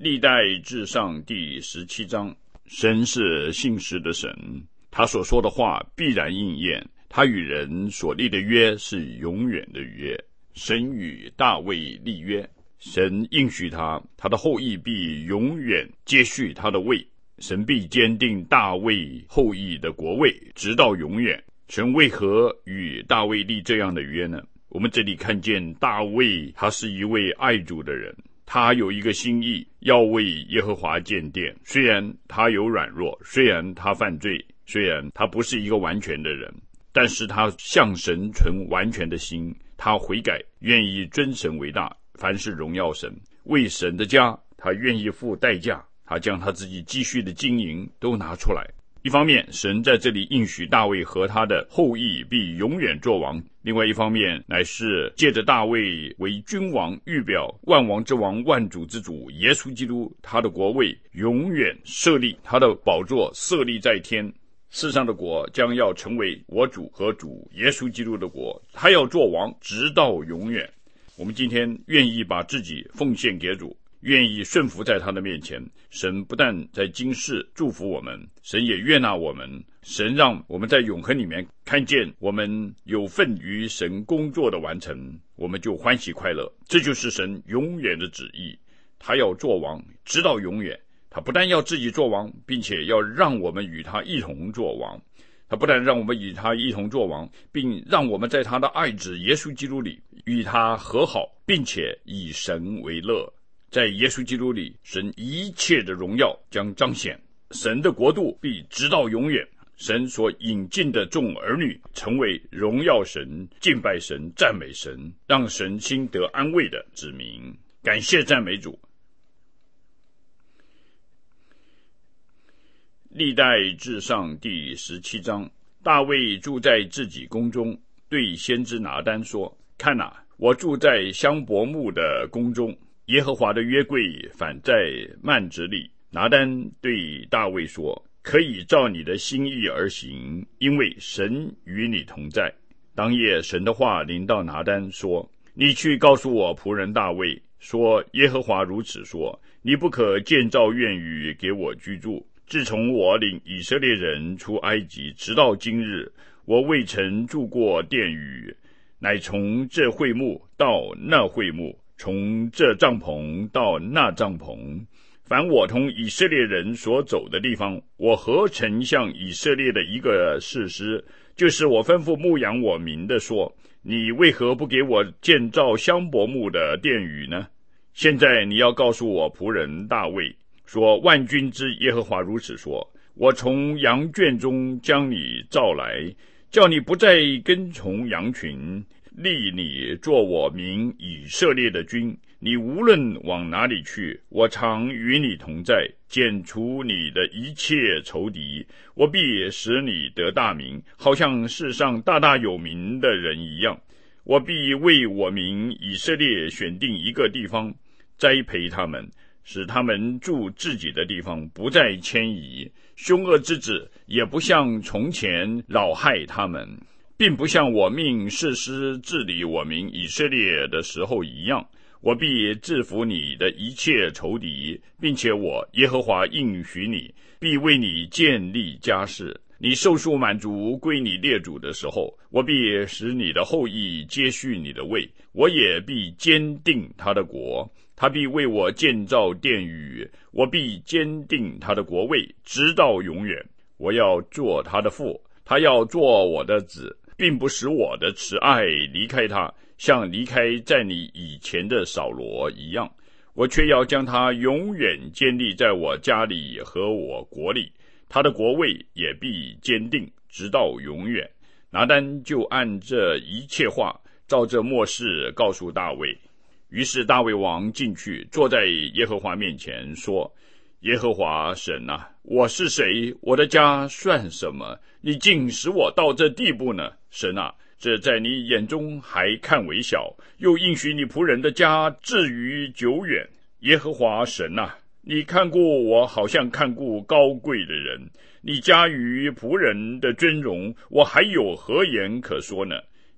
历代志上第17章，神是信实的神，他所说的话必然应验，他与人所立的约是永远的约。神与大卫立约，神应许他的后裔必永远接续他的位，神必坚定大卫后裔的国位，直到永远。神为何与大卫立这样的约呢？我们这里看见大卫他是一位爱主的人，他有一个心意，要为耶和华建殿。虽然他有软弱，虽然他犯罪，虽然他不是一个完全的人，但是他向神存完全的心，他悔改，愿意尊神为大，凡事荣耀神，为神的家他愿意付代价，他将他自己积蓄的金银都拿出来。一方面神在这里应许大卫和他的后裔必永远作王，另外一方面乃是借着大卫为君王，预表万王之王，万主之主耶稣基督，他的国位永远设立，他的宝座设立在天，世上的国将要成为我主和主耶稣基督的国，他要做王直到永远。我们今天愿意把自己奉献给主，愿意顺服在他的面前，神不但在今世祝福我们，神也悦纳我们，神让我们在永恒里面看见我们有份于神工作的完成，我们就欢喜快乐。这就是神永远的旨意，他要做王直到永远，他不但要自己做王，并且要让我们与他一同做王。他不但让我们与他一同作王，并让我们在他的爱子耶稣基督里与他和好，并且以神为乐。在耶稣基督里，神一切的荣耀将彰显，神的国度必直到永远。神所引进的众儿女成为荣耀神、敬拜神、赞美神，让神心得安慰的子民。感谢赞美主。历代志上第17章，大卫住在自己宫中，对先知拿单说：看哪，我住在香柏木的宫中，耶和华的约柜反在幔子里。拿单对大卫说：可以照你的心意而行，因为神与你同在。当夜神的话临到拿单说：你去告诉我仆人大卫说，耶和华如此说，你不可建造院宇给我居住。自从我领以色列人出埃及直到今日，我未曾住过殿宇，乃从这会幕到那会幕，从这帐篷到那帐篷，凡我同以色列人所走的地方，我何曾向以色列的一个士师，就是我吩咐牧养我民的说，你为何不给我建造香柏木的殿宇呢？现在你要告诉我仆人大卫说，万军之耶和华如此说，我从羊圈中将你召来，叫你不再跟从羊群，立你做我民以色列的君。你无论往哪里去，我常与你同在，剪除你的一切仇敌，我必使你得大名，好像世上大大有名的人一样。我必为我民以色列选定一个地方，栽培他们，使他们住自己的地方，不再迁移。凶恶之子也不像从前扰害他们，并不像我命士师治理我民以色列的时候一样。我必制服你的一切仇敌，并且我耶和华应许你，必为你建立家室。你寿数满足归你列祖的时候，我必使你的后裔接续你的位，我也必坚定他的国。他必为我建造殿宇，我必坚定他的国位，直到永远。我要做他的父，他要做我的子，并不使我的慈爱离开他，像离开在你以前的扫罗一样。我却要将他永远建立在我家里和我国里，他的国位也必坚定，直到永远。拿单就按这一切话，照这默示告诉大卫。于是大卫王进去，坐在耶和华面前，说：耶和华神啊，我是谁？我的家算什么？你竟使我到这地步呢？神啊，这在你眼中还看为小，又应许你仆人的家至于久远。耶和华神啊，你看顾我好像看顾高贵的人，你加于仆人的尊荣，我还有何言可说呢？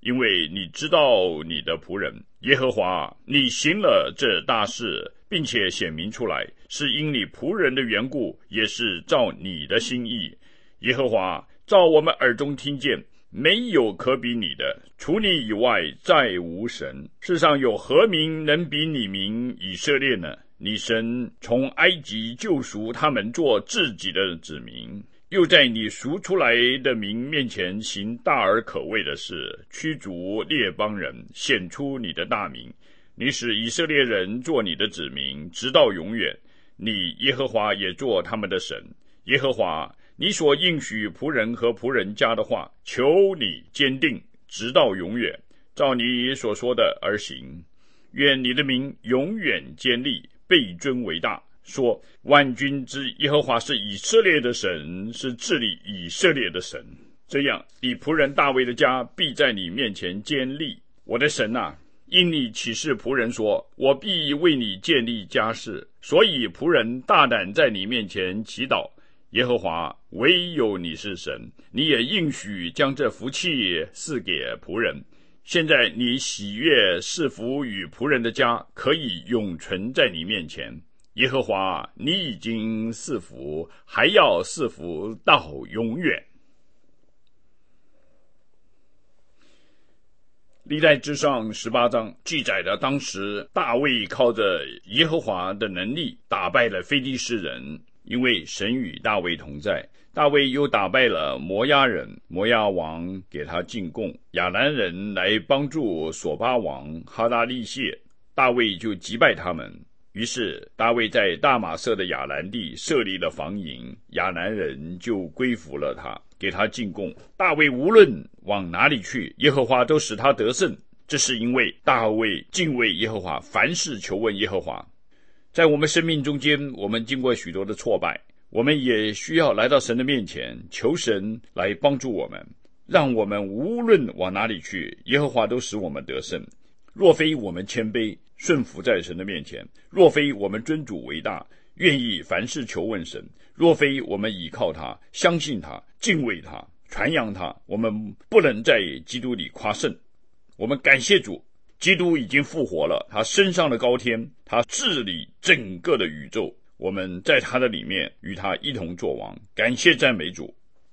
因为你知道你的仆人耶和华，你行了这大事，并且显明出来，是因你仆人的缘故，也是照你的心意。耶和华，照我们耳中听见，没有可比你的，除你以外再无神。世上有何民能比你名以色列呢？你神从埃及救赎他们做自己的子民，又在你赎出来的民面前行大而可畏的事，驱逐列邦人，显出你的大名。你使以色列人做你的子民，直到永远。你耶和华也做他们的神。耶和华，你所应许仆人和仆人家的话，求你坚定，直到永远，照你所说的而行。愿你的名永远坚立，被尊为大。说，万军之耶和华是以色列的神，是治理以色列的神。这样，你仆人大卫的家必在你面前坚立。我的神啊，因你启示仆人说，我必为你建立家室，所以仆人大胆在你面前祈祷。耶和华，唯有你是神，你也应许将这福气赐给仆人。现在你喜悦赐福与仆人的家，可以永存在你面前。耶和华，你已经赐福，还要赐福到永远。历代志上18章记载了当时大卫靠着耶和华的能力打败了非利士人，因为神与大卫同在。大卫又打败了摩押人，摩押王给他进贡，亚兰人来帮助索巴王哈达利谢，大卫就击败他们。于是大卫在大马色的亚兰地设立了防营，亚兰人就归服了他，给他进贡。大卫无论往哪里去，耶和华都使他得胜，这是因为大卫敬畏耶和华，凡事求问耶和华。在我们生命中间，我们经过许多的挫败，我们也需要来到神的面前，求神来帮助我们，让我们无论往哪里去，耶和华都使我们得胜。若非我们谦卑顺服在神的面前，若非我们尊主为大，愿意凡事求问神，若非我们倚靠他，相信他，敬畏他，传扬他，我们不能在基督里夸胜。我们感谢主，基督已经复活了，他升上了高天，他治理整个的宇宙，我们在他的里面与他一同作王。感谢赞美主。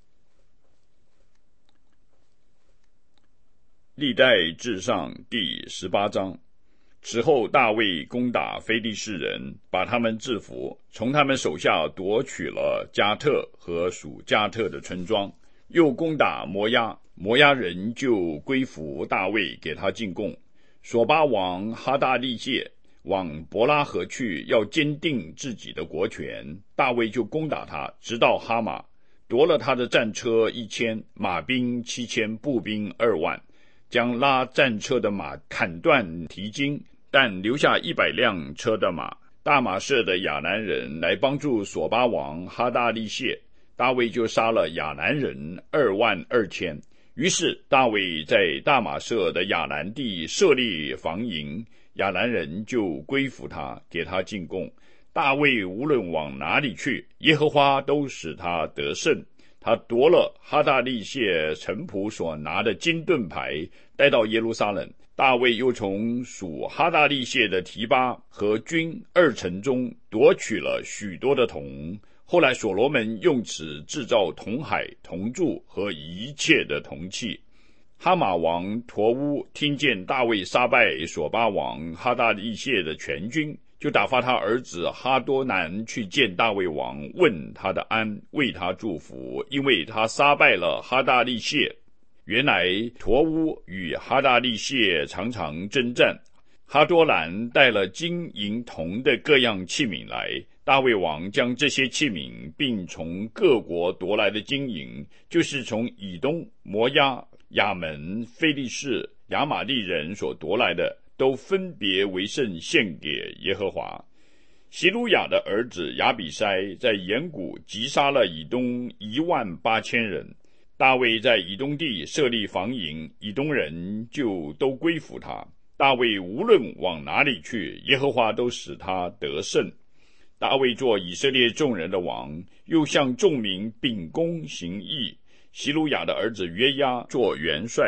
历代志上第18章，此后大卫攻打非利士人，把他们制服，从他们手下夺取了加特和属加特的村庄，又攻打摩押，摩押人就归服大卫，给他进贡。索巴王哈大利谢往伯拉河去，要坚定自己的国权，大卫就攻打他，直到哈马，夺了他的战车1000，马兵7000，步兵2万，将拉战车的马砍断蹄筋，但留下100辆车的马。大马色的亚兰人来帮助索巴王哈大利谢，大卫就杀了亚兰人22000。于是大卫在大马色的亚兰地设立防营，亚兰人就归服他，给他进贡。大卫无论往哪里去，耶和华都使他得胜。他夺了哈大利谢臣仆所拿的金盾牌，带到耶路撒冷。大卫又从属哈大利谢的提巴和军2城中夺取了许多的铜。后来所罗门用此制造铜海、铜柱和一切的铜器。哈马王陀乌听见大卫杀败索巴王哈大利谢的全军，就打发他儿子哈多南去见大卫王，问他的安，为他祝福，因为他杀败了哈大利谢。原来陀乌与哈大利谢常常征战，哈多兰带了金银铜的各样器皿来，大卫王将这些器皿并从各国夺来的金银，就是从以东、摩押、亚门、非利士、亚玛利人所夺来的，都分别为圣，献给耶和华。希鲁雅的儿子亚比筛在岩谷击杀了以东18000人。大卫在以东地设立防营，以东人就都归服他。大卫无论往哪里去，耶和华都使他得胜。大卫做以色列众人的王，又向众民秉公行义。希鲁雅的儿子约押做元帅，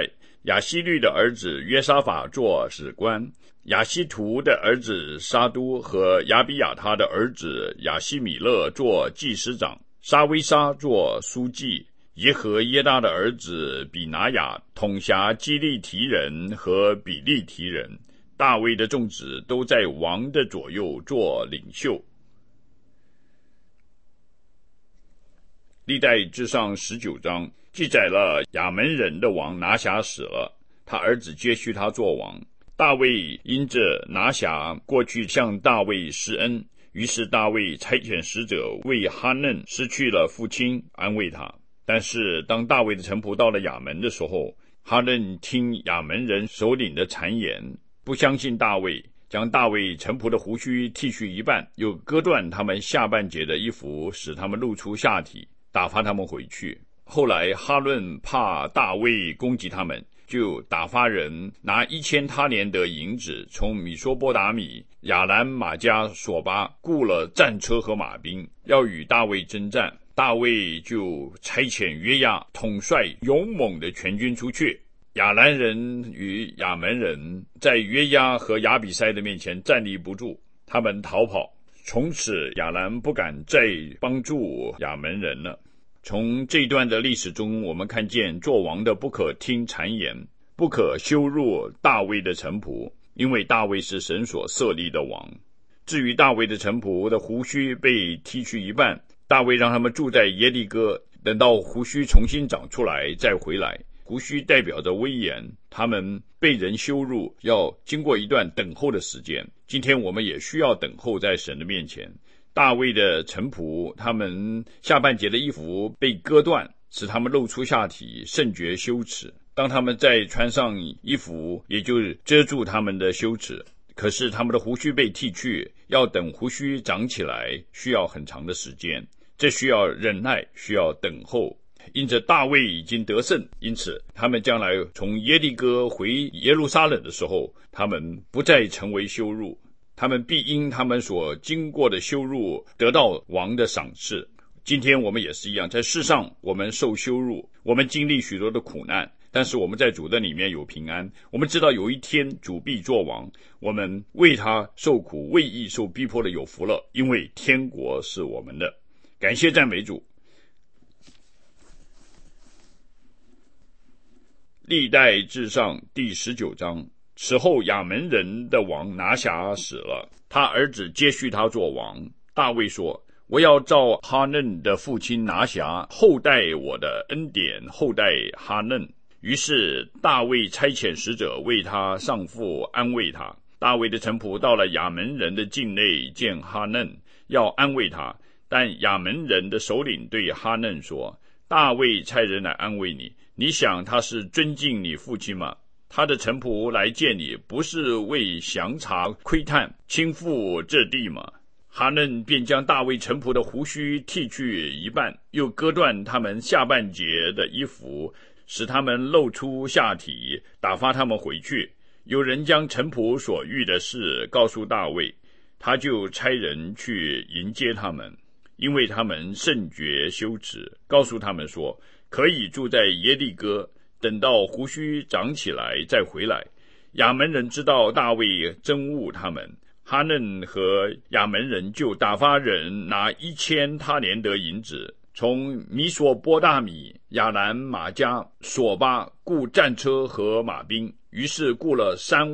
亚希律的儿子约沙法做史官，亚希图的儿子沙都和亚比亚他的儿子亚希米勒做祭司长，沙威沙做书记，耶和耶大的儿子比拿雅统辖基利提人和比利提人。大卫的众子都在王的左右做领袖。历代志上19章记载了亚门人的王拿辖死了，他儿子接续他做王。大卫因着拿辖过去向大卫施恩，于是大卫差遣使者为哈嫩失去了父亲安慰他。但是当大卫的臣仆到了亚门的时候，哈嫩听亚门人首领的谗言，不相信大卫，将大卫臣仆的胡须剃去一半，又割断他们下半截的衣服，使他们露出下体，打发他们回去。后来哈嫩怕大卫攻击他们，就打发人拿1000他连得银子，从米索波达米、亚兰马加索巴雇了战车和马兵，要与大卫征战。大卫就差遣约押统帅勇猛的全军出去。亚兰人与亚门人在约押和亚比筛的面前站立不住，他们逃跑。从此亚兰不敢再帮助亚门人了。从这段的历史中，我们看见做王的不可听谗言，不可羞辱大卫的臣仆，因为大卫是神所设立的王。至于大卫的臣仆的胡须被剃去一半，大卫让他们住在耶利哥，等到胡须重新长出来再回来。胡须代表着威严，他们被人羞辱，要经过一段等候的时间。今天我们也需要等候在神的面前。大卫的臣仆，他们下半截的衣服被割断，使他们露出下体，甚觉羞耻。当他们再穿上衣服，也就遮住他们的羞耻。可是他们的胡须被剃去，要等胡须长起来，需要很长的时间，这需要忍耐，需要等候。因着大卫已经得胜，因此他们将来从耶利哥回耶路撒冷的时候，他们不再成为羞辱，他们必因他们所经过的羞辱得到王的赏赐。今天我们也是一样，在世上我们受羞辱，我们经历许多的苦难，但是我们在主的里面有平安。我们知道有一天主必作王，我们为他受苦，为义受逼迫的有福了，因为天国是我们的。感谢赞美主。历代志上第19章，此后亚门人的王拿辖死了，他儿子接续他做王。大卫说，我要照哈嫩的父亲拿辖后代我的恩典，后代哈嫩。于是大卫差遣使者为他上父安慰他。大卫的臣仆到了亚门人的境内，见哈嫩，要安慰他。但亚门人的首领对哈嫩说，大卫差人来安慰你，你想他是尊敬你父亲吗？他的臣仆来见你，不是为详查窥探倾覆这地吗？哈嫩便将大卫臣仆的胡须剃去一半，又割断他们下半截的衣服，使他们露出下体，打发他们回去。有人将臣仆所遇的事告诉大卫，他就差人去迎接他们，因为他们甚觉羞耻，告诉他们说，可以住在耶利哥，等到胡须长起来再回来。亚门人知道大卫憎恶他们，哈嫩和亚门人就打发人拿1000他连得银子，从米索波大米、亚兰马加索巴雇战车和马兵，于是雇了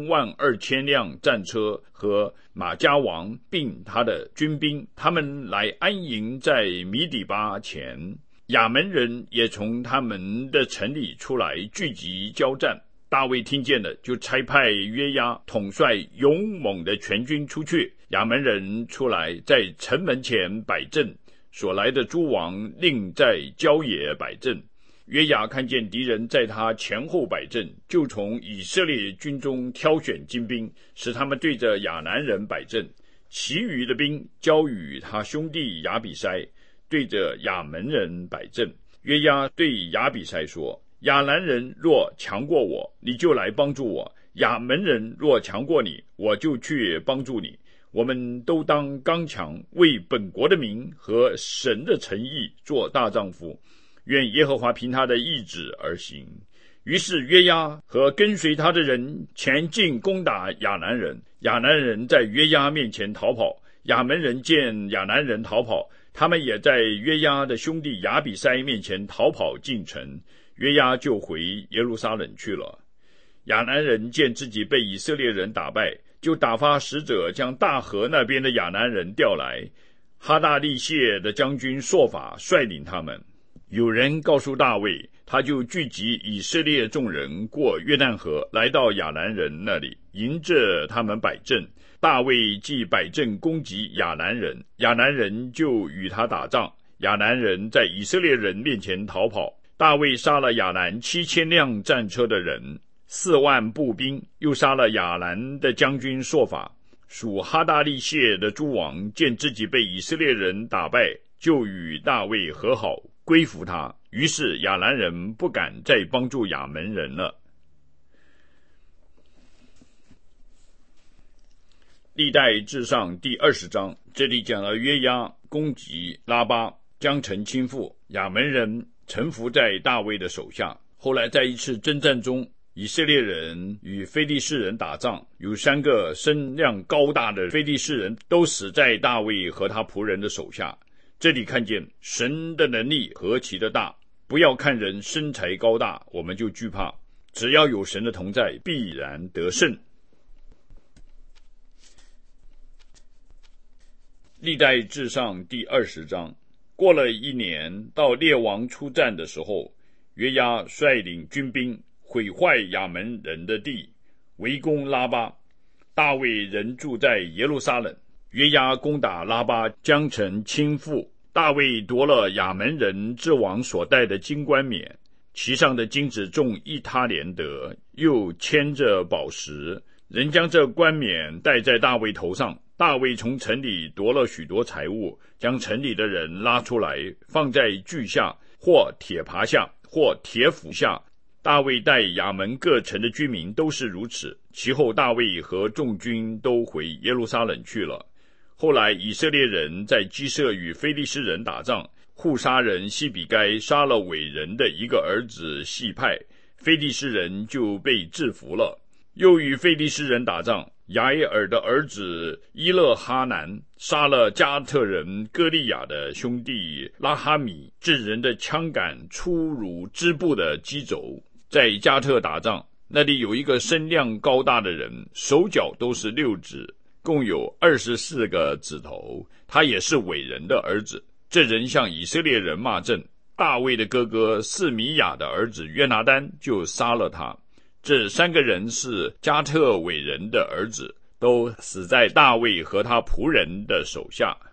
32000辆战车和马加王并他的军兵，他们来安营在米底巴前。亚门人也从他们的城里出来聚集交战。大卫听见了，就差派约押统帅勇猛的全军出去。亚门人出来在城门前摆阵，所来的诸王另在郊野摆阵。约押看见敌人在他前后摆阵，就从以色列军中挑选精兵，使他们对着亚兰人摆阵。其余的兵交与他兄弟亚比筛，对着亚门人摆阵。约押对亚比筛说，亚兰人若强过我，你就来帮助我；亚门人若强过你，我就去帮助你。我们都当刚强，为本国的名和神的诚意做大丈夫。愿耶和华凭他的意志而行。 于是约押和跟随他的人前进攻打亚南人，亚南人在约押面前逃跑，亚门人见亚南人逃跑，他们也在约押的兄弟亚比筛面前逃跑进城，约押就回耶路撒冷去了。亚南人见自己被以色列人打败，就打发使者将大河那边的亚南人调来，哈大利谢的将军朔法率领他们。有人告诉大卫，他就聚集以色列众人过约旦河，来到亚南人那里，迎着他们摆阵。大卫既摆阵攻击亚南人，亚南人就与他打仗，亚南人在以色列人面前逃跑。大卫杀了亚南7000辆战车的人，4万步兵，又杀了亚南的将军朔法。属哈大利谢的诸王见自己被以色列人打败，就与大卫和好，归服他。于是亚南人不敢再帮助亚门人了。历代志上第20章，这里讲了约押攻击拉巴，将城倾覆，亚门人臣服在大卫的手下。后来在一次征战中，以色列人与非利士人打仗，有3个身量高大的非利士人都死在大卫和他仆人的手下。这里看见神的能力何其的大，不要看人身材高大我们就惧怕，只要有神的同在，必然得胜。历代志上第20章，过了1年，到列王出战的时候，约押率领军兵毁坏亚门人的地，围攻拉巴。大卫仍住在耶路撒冷。约押攻打拉巴，将城倾覆。大卫夺了亚门人之王所戴的金冠冕，其上的金子重1他连得，又牵着宝石，人将这冠冕戴在大卫头上。大卫从城里夺了许多财物，将城里的人拉出来，放在锯下，或铁耙下，或铁斧下。大卫待亚门各城的居民都是如此。其后大卫和众军都回耶路撒冷去了。后来以色列人在基色与非利士人打仗，户沙人西比该杀了伟人的一个儿子细派，非利士人就被制服了。又与非利士人打仗，亚耶尔的儿子伊勒哈南杀了加特人歌利亚的兄弟拉哈米，致人的枪杆粗如织布的机轴。在加特打仗，那里有一个身量高大的人，手脚都是6指，共有24个指头，他也是伟人的儿子。这人向以色列人骂阵，大卫的哥哥示米亚的儿子约拿单就杀了他。这3个人是加特伟人的儿子，都死在大卫和他仆人的手下。